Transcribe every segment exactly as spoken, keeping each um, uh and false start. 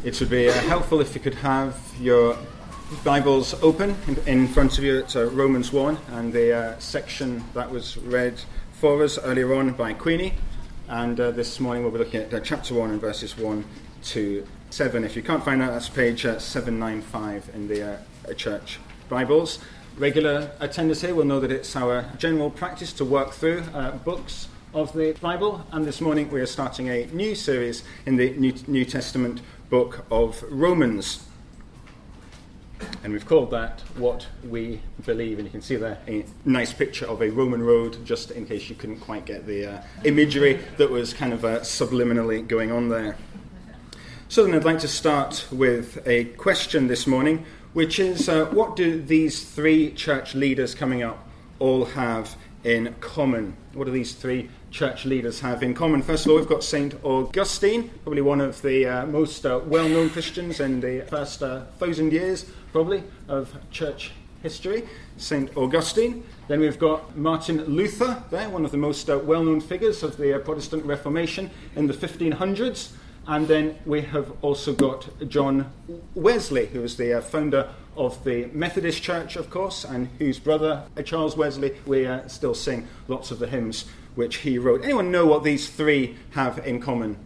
It would be uh, helpful if you could have your Bibles open in, in front of you at uh, Romans one and the uh, section that was read for us earlier on by Queenie. And uh, this morning we'll be looking at uh, chapter one and verses one to seven. If you can't find that, that's page uh, seven ninety-five in the uh, church Bibles. Regular attenders here will know that it's our general practice to work through uh, books of the Bible, and this morning we are starting a new series in the New, New Testament book of Romans. And we've called that What We Believe, and you can see there a nice picture of a Roman road, just in case you couldn't quite get the uh, imagery that was kind of uh, subliminally going on there. So then I'd like to start with a question this morning, which is, uh, what do these three church leaders coming up all have in common? What do these three church leaders have in common? First of all, we've got Saint Augustine, probably one of the uh, most uh, well-known Christians in the first uh, thousand years, probably, of church history. Saint Augustine. Then we've got Martin Luther there, one of the most uh, well-known figures of the uh, Protestant Reformation in the fifteen hundreds. And then we have also got John Wesley, who was the uh, founder of the Methodist Church, of course, and whose brother, uh, Charles Wesley, we uh, still sing lots of the hymns which he wrote. Anyone know what these three have in common?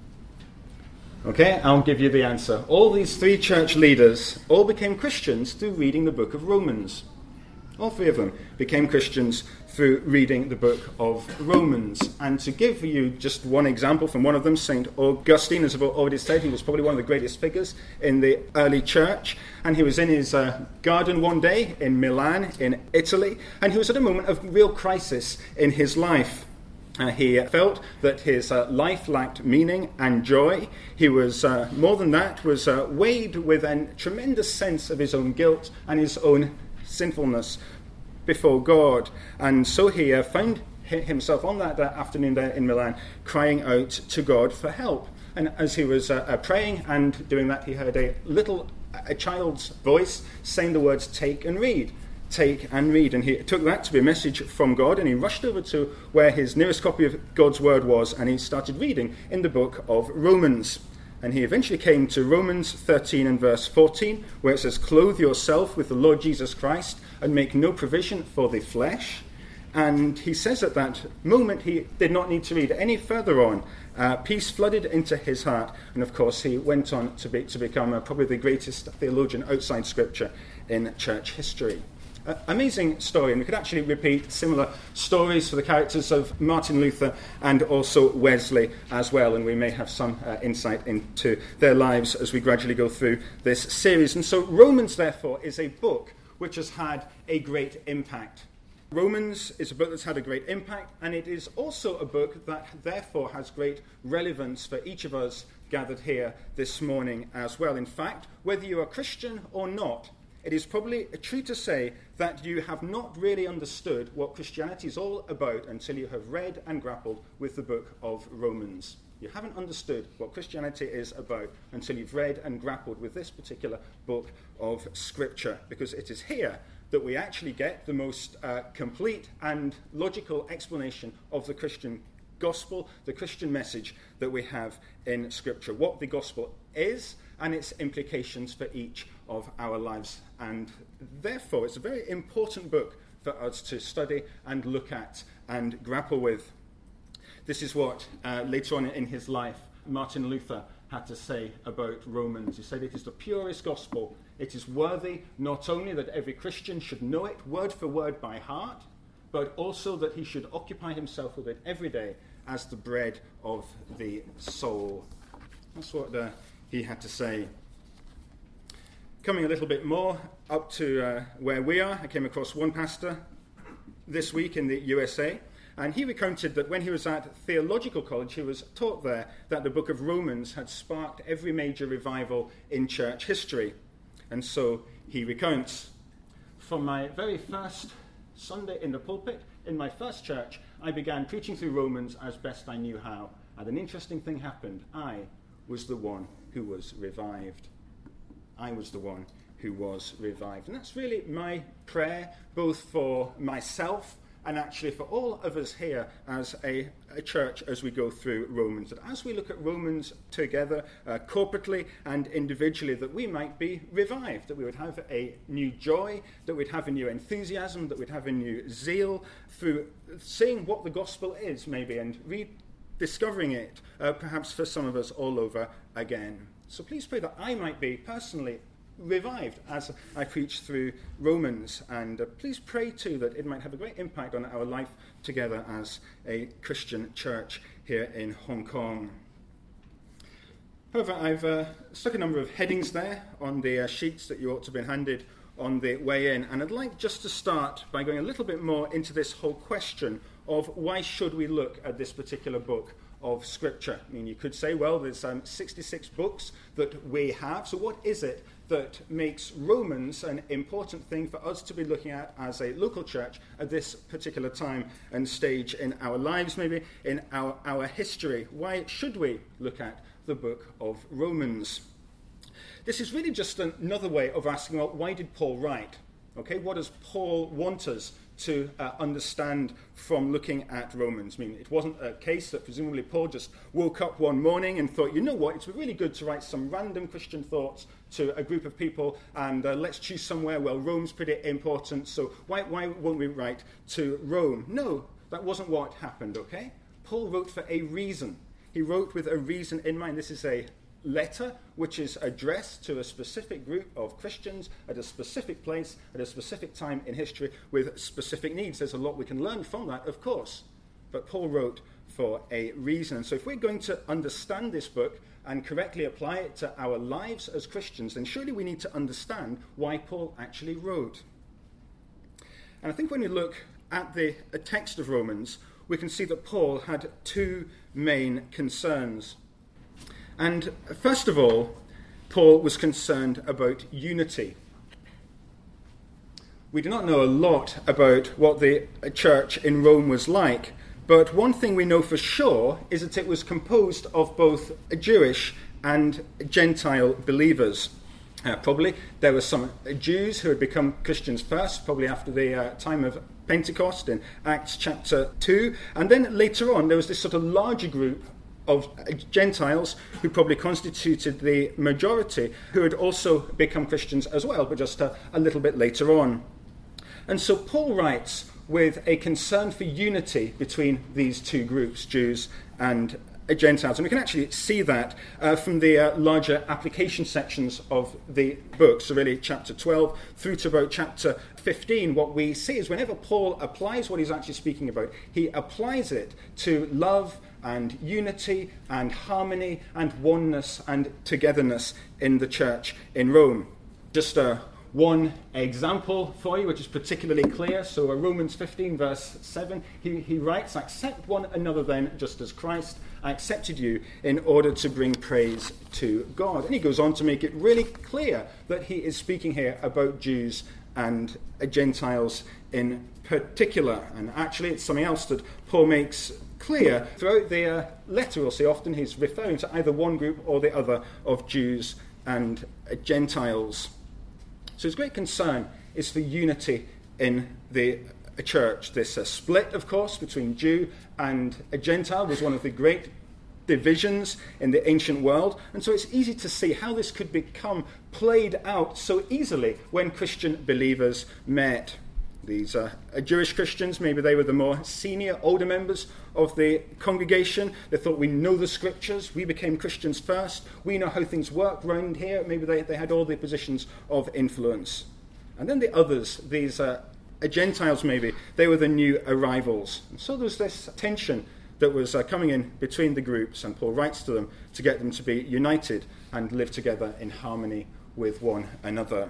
Okay, I'll give you the answer. All these three church leaders all became Christians through reading the book of Romans. All three of them became Christians through reading the book of Romans. And to give you just one example from one of them, Saint Augustine, as I've already said, he was probably one of the greatest figures in the early church. And he was in his uh, garden one day in Milan, in Italy, and he was at a moment of real crisis in his life. Uh, he felt that his uh, life lacked meaning and joy. He was, uh, more than that, was uh, weighed with a tremendous sense of his own guilt and his own sinfulness before God. And so he uh, found himself on that uh, afternoon there in Milan crying out to God for help. And as he was uh, uh, praying and doing that, he heard a little a child's voice saying the words, "Take and read. Take and read." And he took that to be a message from God, and he rushed over to where his nearest copy of God's word was, and he started reading in the book of Romans. And he eventually came to Romans thirteen and verse fourteen, where it says, "Clothe yourself with the Lord Jesus Christ and make no provision for the flesh." And he says at that moment he did not need to read any further on. Uh, peace flooded into his heart. And of course he went on to, be, to become uh, probably the greatest theologian outside Scripture in church history. Uh, amazing story, and we could actually repeat similar stories for the characters of Martin Luther and also Wesley as well, and we may have some uh, insight into their lives as we gradually go through this series. And so Romans, therefore, is a book which has had a great impact. Romans is a book that's had a great impact, and it is also a book that therefore has great relevance for each of us gathered here this morning as well. In fact, whether you are Christian or not, it is probably true to say that you have not really understood what Christianity is all about until you have read and grappled with the book of Romans. You haven't understood what Christianity is about until you've read and grappled with this particular book of Scripture, because it is here that we actually get the most uh, complete and logical explanation of the Christian gospel, the Christian message that we have in Scripture, what the gospel is and its implications for each of our lives. And therefore, it's a very important book for us to study and look at and grapple with. This is what, uh, later on in his life, Martin Luther had to say about Romans. He said, "It is the purest gospel. It is worthy not only that every Christian should know it word for word by heart, but also that he should occupy himself with it every day as the bread of the soul." That's what uh, he had to say. Coming a little bit more up to uh, where we are, I came across one pastor this week in the U S A, and he recounted that when he was at theological college, he was taught there that the book of Romans had sparked every major revival in church history. And so he recounts, "From my very first Sunday in the pulpit, in my first church, I began preaching through Romans as best I knew how. And an interesting thing happened. I was the one who was revived. I was the one who was revived." And that's really my prayer, both for myself and actually for all of us here as a, a church as we go through Romans. That as we look at Romans together, uh, corporately and individually, that we might be revived, that we would have a new joy, that we'd have a new enthusiasm, that we'd have a new zeal through seeing what the gospel is maybe and rediscovering it, uh, perhaps for some of us all over again. So please pray that I might be personally revived as I preach through Romans, and uh, please pray too that it might have a great impact on our life together as a Christian church here in Hong Kong. However, I've uh, stuck a number of headings there on the uh, sheets that you ought to have been handed on the way in, and I'd like just to start by going a little bit more into this whole question of why should we look at this particular book of Scripture. I mean, you could say, well, there's um, sixty-six books that we have, so what is it that makes Romans an important thing for us to be looking at as a local church at this particular time and stage in our lives, maybe in our, our history? Why should we look at the book of Romans? This is really just another way of asking, well, why did Paul write? Okay, what does Paul want us to uh, understand from looking at Romans? I mean, it wasn't a case that presumably Paul just woke up one morning and thought, you know what, it's really good to write some random Christian thoughts to a group of people, and uh, let's choose somewhere. Well, Rome's pretty important, so why, why won't we write to Rome? No, that wasn't what happened, okay? Paul wrote for a reason. He wrote with a reason in mind. This is a letter which is addressed to a specific group of Christians at a specific place at a specific time in history with specific needs. There's a lot we can learn from that, of course, but Paul wrote for a reason. And so if we're going to understand this book and correctly apply it to our lives as Christians, then surely we need to understand why Paul actually wrote. And I think when you look at the text of Romans, we can see that Paul had two main concerns. And first of all, Paul was concerned about unity. We do not know a lot about what the church in Rome was like, but one thing we know for sure is that it was composed of both Jewish and Gentile believers. Uh, probably there were some Jews who had become Christians first, probably after the uh, time of Pentecost in Acts chapter two, and then later on there was this sort of larger group of Gentiles who probably constituted the majority, who had also become Christians as well, but just a, a little bit later on. And so Paul writes with a concern for unity between these two groups, Jews and Gentiles. And we can actually see that uh, from the uh, larger application sections of the book. So really chapter twelve through to about chapter fifteen, what we see is whenever Paul applies what he's actually speaking about, he applies it to love and unity and harmony and oneness and togetherness in the church in Rome. Just uh, one example for you, which is particularly clear. So uh, Romans fifteen, verse seven, he, he writes, "Accept one another then, just as Christ accepted you, in order to bring praise to God." And he goes on to make it really clear that he is speaking here about Jews and Gentiles in particular. And actually, it's something else that Paul makes clear throughout the uh, letter. We'll see often he's referring to either one group or the other of Jews and uh, Gentiles. So his great concern is for unity in the uh, church. This uh, split, of course, between Jew and a Gentile was one of the great divisions in the ancient world, and so it's easy to see how this could become played out so easily when Christian believers met. These uh, Jewish Christians, maybe they were the more senior, older members of the congregation. They thought, we know the scriptures, we became Christians first, we know how things work round here. Maybe they, they had all the positions of influence. And then the others, these uh, Gentiles maybe, they were the new arrivals. And so there was this tension that was uh, coming in between the groups, and Paul writes to them to get them to be united and live together in harmony with one another.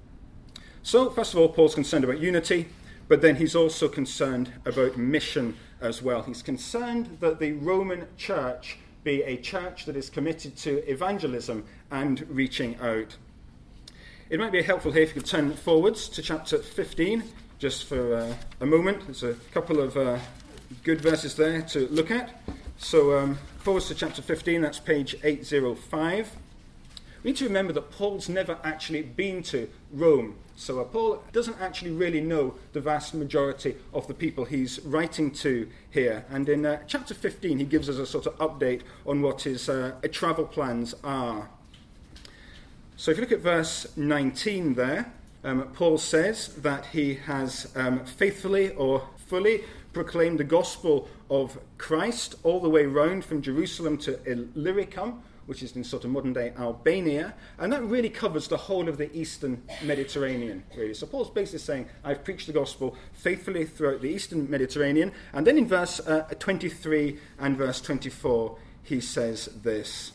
So, first of all, Paul's concerned about unity, but then he's also concerned about mission as well. He's concerned that the Roman church be a church that is committed to evangelism and reaching out. It might be helpful here if you could turn forwards to chapter fifteen, just for uh, a moment. There's a couple of uh, good verses there to look at. So, um, forwards to chapter fifteen, that's page eight oh five. We need to remember that Paul's never actually been to Rome. So uh, Paul doesn't actually really know the vast majority of the people he's writing to here. And in uh, chapter fifteen, he gives us a sort of update on what his uh, travel plans are. So if you look at verse nineteen there, um, Paul says that he has um, faithfully or fully proclaimed the gospel of Christ all the way round from Jerusalem to Illyricum, which is in sort of modern-day Albania, and that really covers the whole of the eastern Mediterranean, really. So Paul's basically saying, I've preached the gospel faithfully throughout the eastern Mediterranean, and then in verse uh, twenty-three and verse twenty-four, he says this.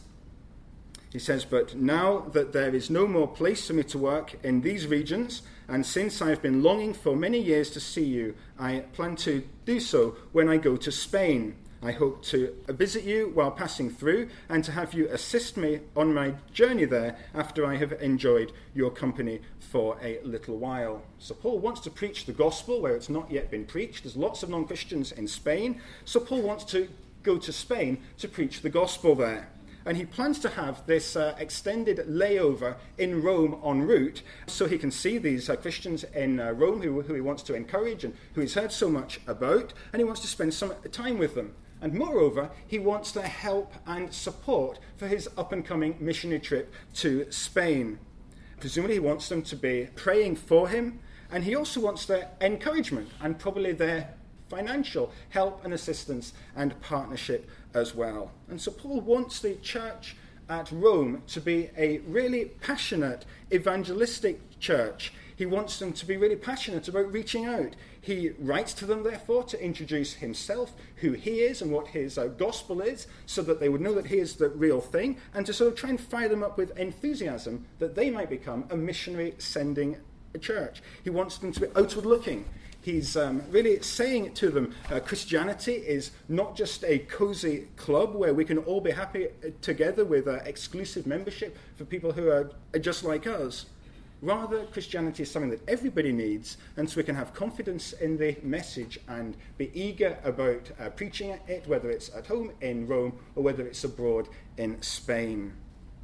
He says, but now that there is no more place for me to work in these regions, and since I've been longing for many years to see you, I plan to do so when I go to Spain. I hope to visit you while passing through and to have you assist me on my journey there after I have enjoyed your company for a little while. So Paul wants to preach the gospel where it's not yet been preached. There's lots of non-Christians in Spain. So Paul wants to go to Spain to preach the gospel there. And he plans to have this uh, extended layover in Rome en route so he can see these uh, Christians in uh, Rome who, who he wants to encourage and who he's heard so much about, and he wants to spend some time with them. And moreover, he wants their help and support for his up-and-coming missionary trip to Spain. Presumably he wants them to be praying for him, and he also wants their encouragement and probably their financial help and assistance and partnership as well. And so Paul wants the church at Rome to be a really passionate evangelistic church. He wants them to be really passionate about reaching out. He writes to them, therefore, to introduce himself, who he is and what his uh, gospel is, so that they would know that he is the real thing, and to sort of try and fire them up with enthusiasm that they might become a missionary sending a church. He wants them to be outward looking. He's um, really saying to them, uh, Christianity is not just a cozy club where we can all be happy together with uh, exclusive membership for people who are just like us. Rather, Christianity is something that everybody needs, and so we can have confidence in the message and be eager about uh, preaching it, whether it's at home in Rome or whether it's abroad in Spain.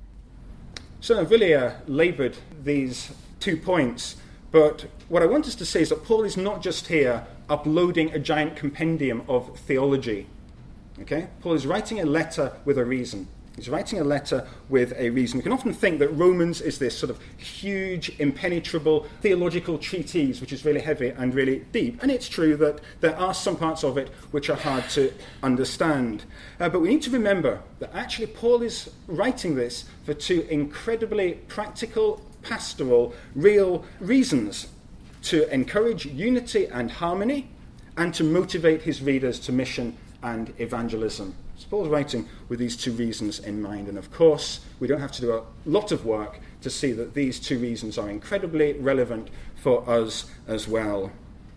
So I've really uh, laboured these two points. But what I want us to say is that Paul is not just here uploading a giant compendium of theology. Okay? Paul is writing a letter with a reason. He's writing a letter with a reason. We can often think that Romans is this sort of huge, impenetrable theological treatise, which is really heavy and really deep. And it's true that there are some parts of it which are hard to understand. Uh, but we need to remember that actually Paul is writing this for two incredibly practical, pastoral, real reasons: to encourage unity and harmony, and to motivate his readers to mission and evangelism. So Paul's writing with these two reasons in mind, and of course we don't have to do a lot of work to see that these two reasons are incredibly relevant for us as well.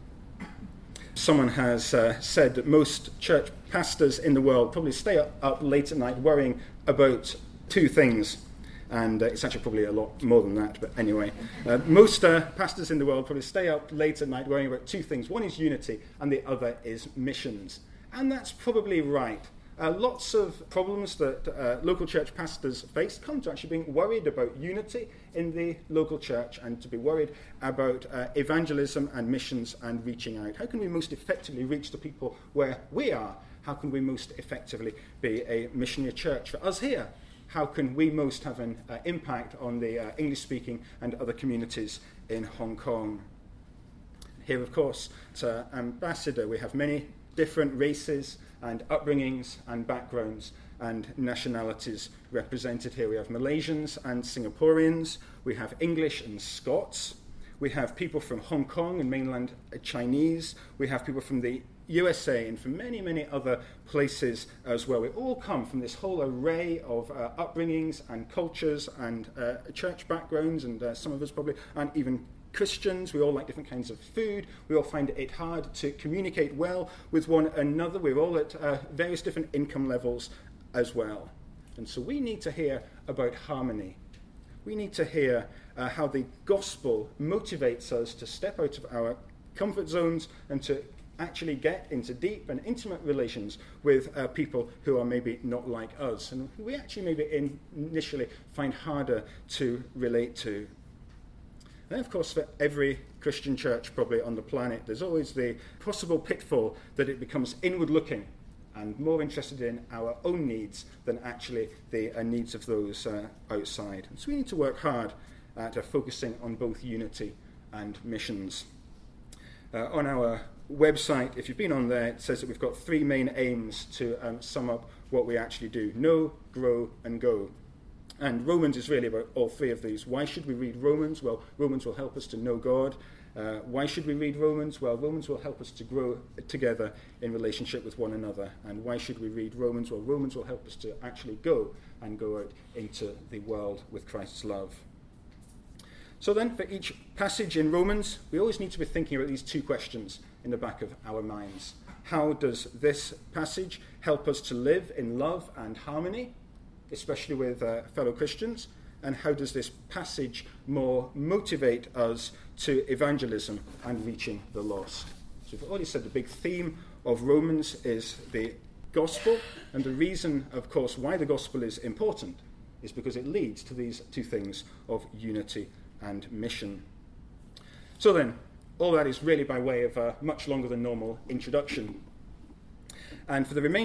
Someone has uh, said that most church pastors in the world probably stay up, up late at night worrying about two things. And uh, it's actually probably a lot more than that, but anyway. Uh, most uh, pastors in the world probably stay up late at night worrying about two things. One is unity, and the other is missions. And that's probably right. Uh, lots of problems that uh, local church pastors face come to actually being worried about unity in the local church and to be worried about uh, evangelism and missions and reaching out. How can we most effectively reach the people where we are? How can we most effectively be a missionary church? For us here, how can we most have an uh, impact on the uh, English-speaking and other communities in Hong Kong? Here, of course, at uh, Ambassador, we have many different races and upbringings and backgrounds and nationalities represented here. We have Malaysians and Singaporeans. We have English and Scots. We have people from Hong Kong and mainland Chinese. We have people from the U S A and from many, many other places as well. We all come from this whole array of uh, upbringings and cultures and uh, church backgrounds, and uh, some of us probably aren't even Christians. We all like different kinds of food. We all find it hard to communicate well with one another. We're all at uh, various different income levels as well. And so we need to hear about harmony. We need to hear uh, how the gospel motivates us to step out of our comfort zones and to actually get into deep and intimate relations with uh, people who are maybe not like us, and who we actually maybe in initially find harder to relate to. And of course, for every Christian church probably on the planet, there's always the possible pitfall that it becomes inward-looking and more interested in our own needs than actually the uh, needs of those uh, outside. And so we need to work hard at uh, focusing on both unity and missions. Uh, on our website, if you've been on there, it says that we've got three main aims to um, sum up what we actually do: know, grow, and go. And Romans is really about all three of these. Why should we read Romans? Well, Romans will help us to know God. Uh, why should we read Romans? Well, Romans will help us to grow together in relationship with one another. And why should we read Romans? Well, Romans will help us to actually go and go out into the world with Christ's love. So then, for each passage in Romans, we always need to be thinking about these two questions in the back of our minds. How does this passage help us to live in love and harmony, especially with uh, fellow Christians? And how does this passage more motivate us to evangelism and reaching the lost? So we've already said the big theme of Romans is the gospel, and the reason, of course, why the gospel is important is because it leads to these two things of unity and mission. So then, all that is really by way of a much longer than normal introduction. And for the remainder